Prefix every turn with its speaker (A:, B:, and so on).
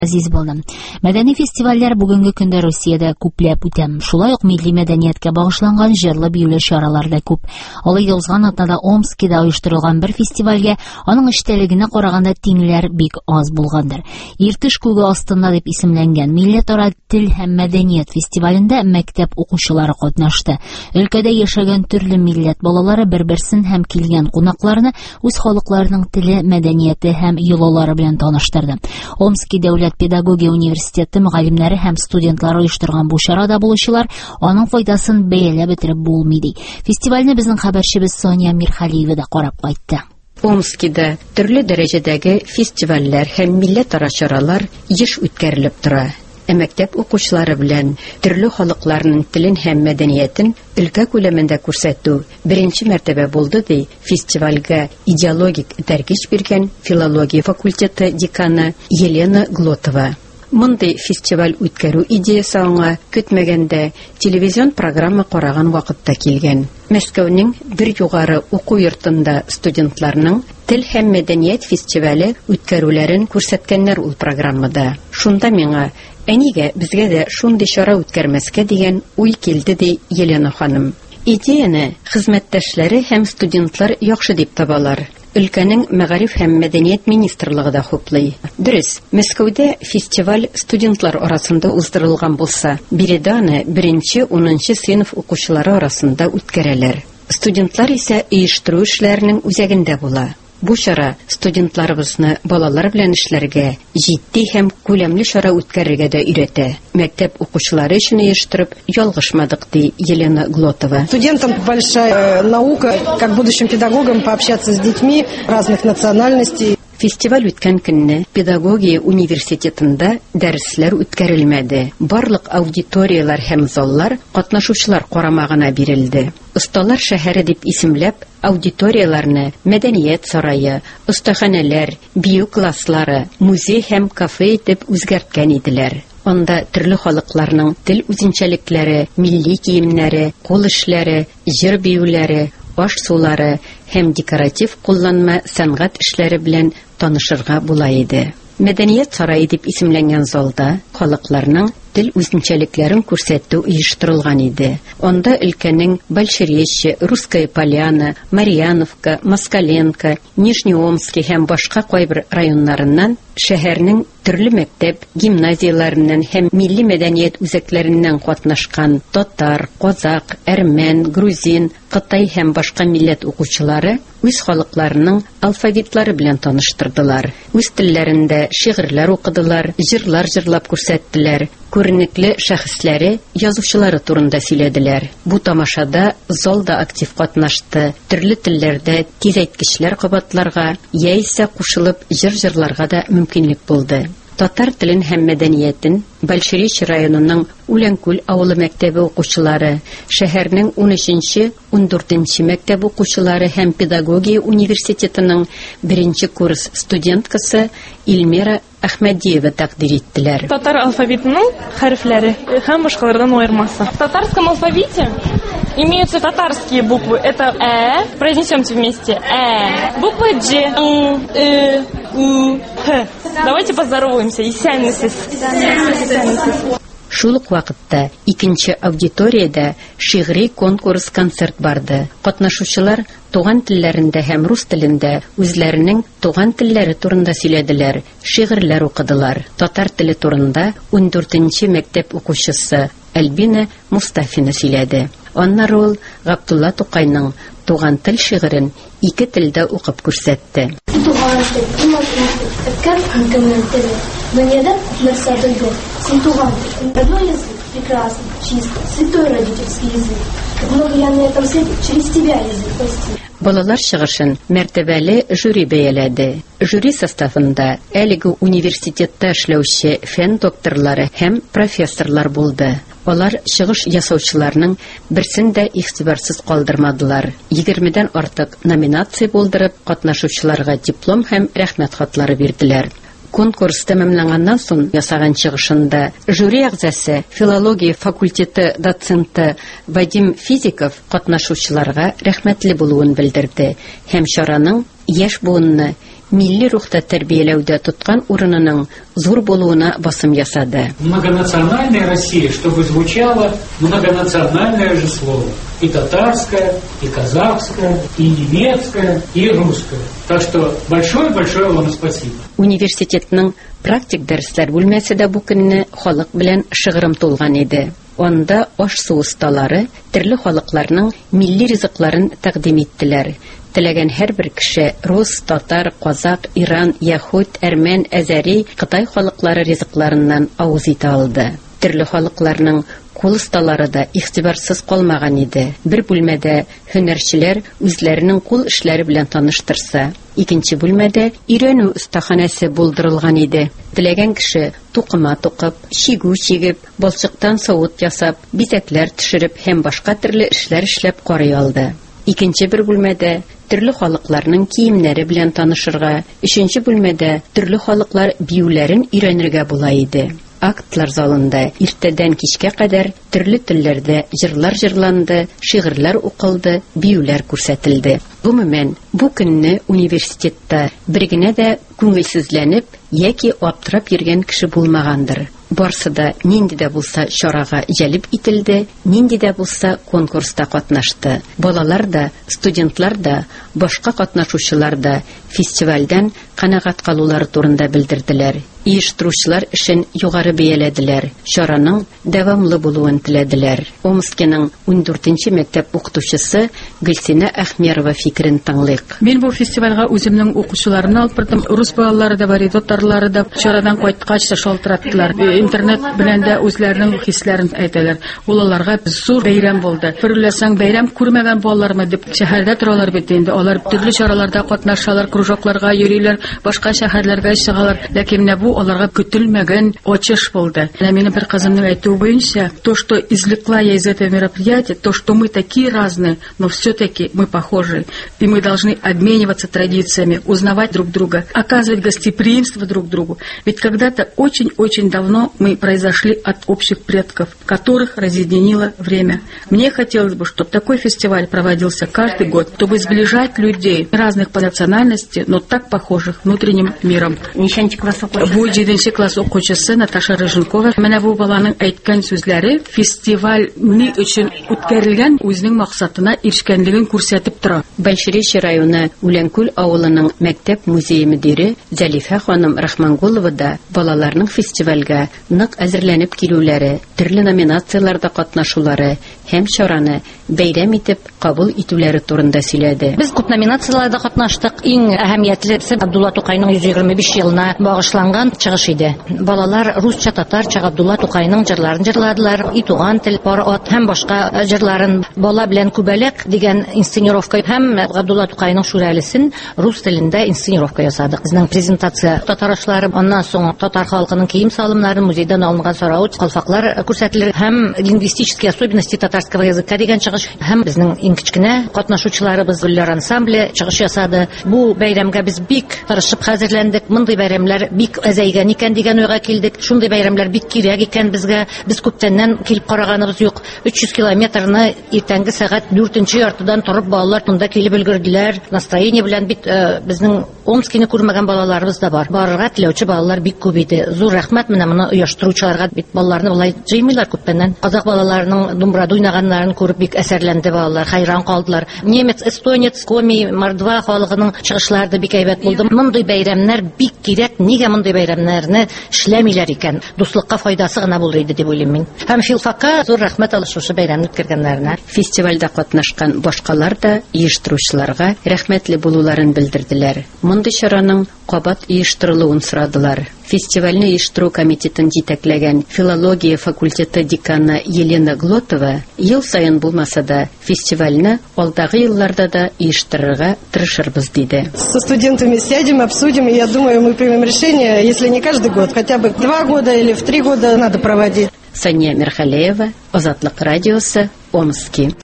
A: Азиз булды. Мәдәни фестивальләр бүгенге көндә Русиядә күпләп үтә. Шулай ук милли мәдәнияткә багышланган җырлы-биюле чаралар да күп. Алайда узган атнада Омскида оештырылган бер фестивальгә аның эчтәлегенә караганда тиңләр бик аз булгандыр. Иртеш күге астында дип исемләнгән Милләтара тел һәм мәдәният фестивалендә мәктәп укучылары катнашты. Өлкәдә яшәгән төрле милләт балалары бер-берсен һәм килгән кунакларны үз халыкларының теле, мәдәнияте һәм йолалары белән таныштырды. Омский дәүләт педагогия университеты мөгаллимнәре һәм студентлары оештырган бу чарада булучылар аның файдасын бәяләп бетереп булмый ди. Фестивальне безнең хәбәрчебез Соня Мирхалиева да карап кайтты.
B: Омскида төрле дәрәҗәдәге фестивальләр һәм милләтара чаралар еш үткәрелеп тора. Мәктәп укучылары белән төрле халыкларның телен һәм мәдәниятен өлкә күләмендә күрсәтү беренче мәртәбә булды ди фестивальгә идеологик тәркиш биргән филология факультеты деканы Елена Глотова. Мондый фестиваль үткәрү идеясы аңа көтмәгәндә телевизион программа караган вакытта килгән. Мәскәүнең бер югары уку йортында студентларның тел һәм мәдәният фестивале үткәрүләрен күрсәткәннәр ул программада. Шунда миңа әнигә безгә дә шундый чара үткәрмәскә дигән уй килде ди Елена ханым. Идеяны хезмәттәшләре һәм студентлар яхшы дип табалар. Өлкәнең мәгариф һәм мәдәният министрлыгы да хуплый. Дөрес, Мәскәүдә фестиваль студентлар арасында уздырылган булса, биредә аны 1-10 сыйныф укучылары арасында үткәрәләр. Студентлар исә оештыру эшләренең үзәгендә була. Бу чара студентларыбызны балалар белән эшләргә, җитди һәм күләмле чара үткәрергә дә өйрәтә. Мәктәп укучылары өчен оештырып ялгышмадык ди Елена Глотова.
C: Студентам большая наука, как будущим педагогам, пообщаться с детьми разных национальностей.
B: Фестиваль үткән көнне педагогия университетында дәресләр үткәрелмәде. Барлык аудиториялар һәм заллар катнашучылар карамагына бирелде. Осталар шәһәре дип исемләп, аудиторияларны мәдәният сарае, остаханәләр, бию класслары, музей һәм кафе итеп үзгәрткән иделәр. Анда төрле халыкларның тел үзенчәлекләре, милли киемнәре, кул эшләре, җыр биюләре, аш сулары һәм декоратив кулланма сәнгать эшләре белән танышырга була иде. Мәдәният сарае дип исемләнгән залда халыкларның тел үзенчәлекләрен күрсәтү оештырылган иде. Анда өлкәнең Большерещи, Русская Поляна, Марьяновка, Москаленко, Нижнеомский һәм башка кайбер районнарыннан шәһәрнең төрле мәктәп, гимназияләреннән һәм милли мәдәният үзәкләреннән катнашкан татар, казак, әрмән, грузин, Кытай һәм башка милләт укучылары үз халыкларының алфавитлары белән таныштырдылар. Үз телләрендә шигырьләр укыдылар, җырлар җырлап күрсәттеләр. Күренекле шәхесләре, язучылары турында сөйләделәр. Бу тамашада залда актив катнашты. Төрле телләрдә тизәйткечләр кабатларга, яисә кушылып җыр-җырларга да мөмкинлек булды. Татар телен һәм мәдәниятен Большерещи районының Үләнкүл авылы мәктәбе укучылары, шәһәрнең 13-14 мәктәбе укучылары һәм педагогия университетының 1-нче курс студенткасы Илмира Әхмәдиева тәкъдир иттеләр.
D: Татар алфавитының хәрефләре һәм башкалардан аермасы. В татарском алфавите имеются татарские буквы. Это «э». Произнесемте вместе. «э». Буква «дж», «н», «ы», «у», «х». Давайте поздороваемся. Исәнмесез.
B: Шул ук вакытта икенче аудиториядә шигъри конкурс-концерт барды. Катнашучылар туган телләрендә һәм рус телендә үзләренең туган телләре турында сөйләделәр, шигырьләр укыдылар. Татар теле турында 14-нче мәктәп укучысы Альбина Мустафина сөйләде. Аннары ул Габдулла Тукайның туган тел шигырен ике телдә укып күрсәтте.
E: Родной язык прекрасный, чист, святой родительский язык. Как много я на этом свете через тебя язык постиг.
B: Балалар чыгышын мәртәбәле жюри бәяләде. Жюри составында әлеге университетта эшләүче фән докторлары һәм профессорлар булды. Алар чыгыш ясаучыларның берсен дә игътибарсыз калдырмадылар. 20дән артык номинация булдырып, катнашучыларга диплом һәм рәхмәт хатлары бирделәр. Конкурс тәмамланганнан соң ясаган чыгышында жюри әгъзасы, филология факультеты доценты Вадим Физиков катнашучыларга рәхмәтле булуын белдерде һәм чараның яшь буынны милли рухта тәрбияләүдә тоткан урынының зур булуына басым ясады.
F: Многонациональная Россия, чтобы звучало многонациональное же слово. И татарское, и казахское, и немецкое, и русское. Так что большое-большое вам спасибо.
B: Университетның практик дәресләр бүлмәсе дә бу көнне халык белән шыгрым тулган иде. Анда аш-су осталары төрле халыкларның милли ризыкларын тәкъдим иттеләр. Теләгән һәрбер кеше рус, татар, казак, иран, яһуд, әрмән, әзәри, Кытай халыклары ризыкларыннан авыз итә алды. Төрле халыкларның кул осталары да игътибарсыз калмаган иде. Бер бүлмәдә һөнәрчеләр үзләренең кул эшләре белән таныштырса, икенче бүлмәдә өйрәнү остаханәсе булдырылган иде. Теләгән кеше туқыма туқып, чигү чигеп, балчыктан савыт ясап, бизәкләр төшереп һәм башка төрле эшләр эшләп карый алды. Икенче бер бүлмәдә төрле халыкларның киемнәре белән танышырга, өченче бүлмәдә төрле халыклар биюләрен өйрәнергә була иде. Актлар залында иртәдән кичкә кадәр төрле телләрдә җырлар җырланды, шигырьләр укылды, биюләр күрсәтелде. Гомумән, бу көнне университетта бер генә дә күңелсезләнеп яки аптырап йөргән кеше булмагандыр. Барсы да нинди дә булса чарага җәлеп ителде, нинди дә булса конкурста катнашты. Балалар да, студентлар да, башка катнашучылар да фестивальдән канәгать калулары турында белдерделәр. Оештыручылар эшен югары бәяләделәр. Чараның дәвамлы булуын теләделәр. Омскиның 14нче мәктәп укытучысы Гөлсинә Әхмәрова фикерен тыңлыйк.
G: Мин бу фестивальгә үземнең укучыларымны алып бардым. Рус балалары да бар, татарлары да чарадан кайткач шалтыраттылар. Интернет белән дә үзләренең хисләрен әйтәләр. Ул аларга зур бәйрәм булды. Фирләсәң бәйрәм күрмәгән балалармы дип шәһәрдә торалар бит инде. Алар төрле чараларда катнашалар, кружокларга йөриләр, башка шәһәрләргә чыгалар. Ләкин бу аларга көтелмәгән ачыш булды. Минем бер кызымның әйтүе буенча, то, что извлекла я из этого мероприятия, то, что мы такие разные, но все-таки мы похожи, и мы должны обмениваться традициями, узнавать друг друга, оказывать гостеприимство друг другу. Ведь когда-то очень-очень давно мы произошли от общих предков, которых разъединило время. Мне хотелось бы, чтобы такой фестиваль проводился каждый год, чтобы сближать людей разных по национальности, но так похожих внутренним миром. Бу 7нче класс укучысы Наташа Рыженкова. Менә бу баланың әйткән сүзләре фестиваль ни өчен үткәрелгән, үзенең максатына ирешкәнлеген күрсәтеп тора.
B: Большеречье районы Үләнкүл авылының мәктәп музее мөдире Зәлифә ханым Рахмангулова да балаларның фестивальгә нык әзерләнеп килүләре, төрле номинацияләрдә катнашулары һәм чараны бәйрәм итеп кабул итүләре турында сөйләде.
A: Без күп номинацияларда катнаштык. Иң әһәмиятлесе Абдулла Тукайның 125 елына багышланган чыгыш иде. Балалар русча, татарча Абдулла Тукайның җырларын җырладылар. И туган тел, пар ат һәм башка җырларын бала белән күбәләк дигән инсценировка һәм Абдулла Тукайның шүрәлесен рус телендә инсценировка ясадык. Безнең презентация татар ашлары, аннан соң татар халкының кием салымнары, музейдан алынган сараут, калфаклар күрсәтелер һәм лингвистические особенности татарского языка дигән чыгыш һәм безнең иң кичкенә катнашучыларыбыз Гөлләр ансамбле чыгыш ясады. Бу бәйрәмгә без бик тырышып хәзерләндек. Мондый бәйрәмләр бик әзәйгән икән дигән уйга килдек. Шундый бәйрәмләр бик кирәк икән безгә. Без күптәннән килеп караганыбыз юк. 300 километрны иртәнге сәгать 4нче яртыдан торып балалар тунда килеп өлгерделәр. Настроение белән бит безнең Омскине күрмәгән балаларыбыз да бар. Барырга теләүче балалар бик күп иде. Зур рәхмәт менә моны оештыручыларга, бит балаларны болай җыймыйлар күптәннән. Казак балаларының думбрада уйнаганнарын күреп бик әсәрләнде балалар, хайран калдылар. Немец, эстонец, коми, мордва халыгының чыгышлары да бик әйбәт булды. Мондый бәйрәмнәр бик кирәк. Нигә мондый бәйрәмнәрне эшләмиләр икән? Дуслыкка файдасы гына булыр иде дип уйлыйм мин. Һәм Филфакка зур рәхмәт алышучы бәйрәмне үткәргәннәренә.
B: Фестивальдә катнашкан башкалар да оештыручыларга рәхмәтле булуларын белдерделәр. Мондый чараның кабат оештырылуын сорадылар. Фестивальне оештыру комитетын җитәкләгән филология факультеты деканы Елена Глотова ел саен булмаса да фестивальне алдагы елларда да оештырырга тырышырбыз диде.
C: Со студентами сядем, обсудим, и я думаю, мы примем решение, если не каждый год, хотя бы 2 года или в 3 года надо проводить.
B: Сания Мерхалеева, Азатлык радиосы, Омский.